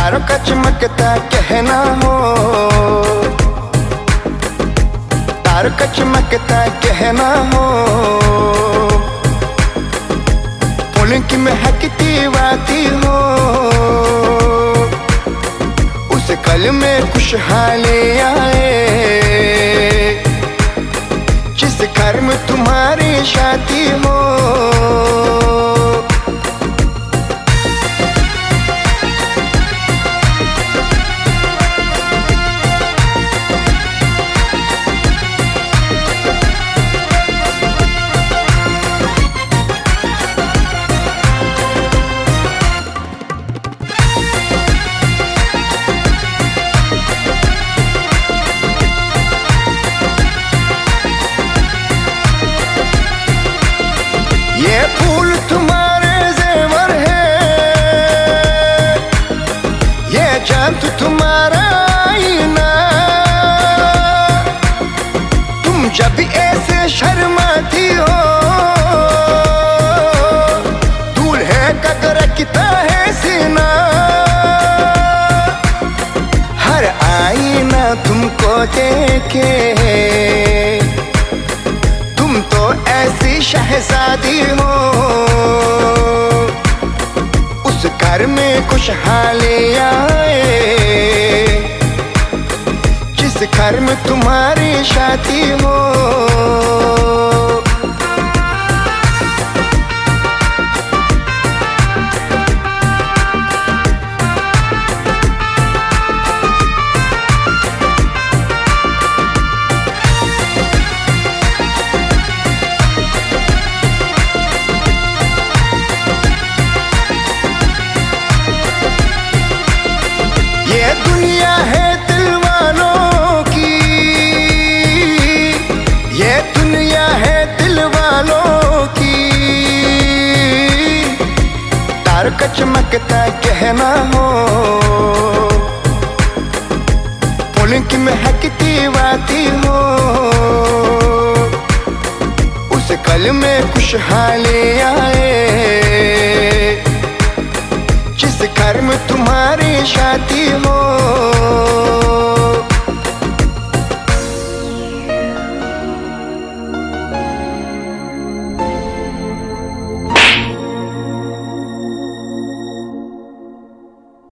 तारों का चमकता कहना हो, तारों का चमकता कहना हो, फूलों की महकती वादी हो, उस कल में खुशहाली आए, जिस घर में तुम्हारी शादी हो। ये फूल तुम्हारे जेवर है, ये चांद तुम्हारा आईना, तुम जब ऐसे शर्माती हो, दूल्हे का गरजता है सीना, हर आईना तुमको देखे, तुम तो ऐसी शहजादी हो, उस घर में खुशहाली आए, जिस घर में तुम्हारी शादी हो। ये दुनिया है दिल वालों की, ये दुनिया है दिल वालों की, तारों का चमकता कहना हो, फूलों की महकती वादी हो, उस कल में खुशहाली आए, जिस घर में तुम्हारी शादी